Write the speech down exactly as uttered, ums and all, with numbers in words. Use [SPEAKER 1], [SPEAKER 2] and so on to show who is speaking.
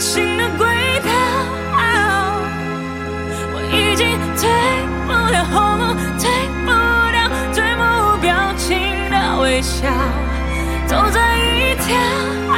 [SPEAKER 1] 新的轨道，我已经退不了后路，退不掉最目标情的微笑，走在一条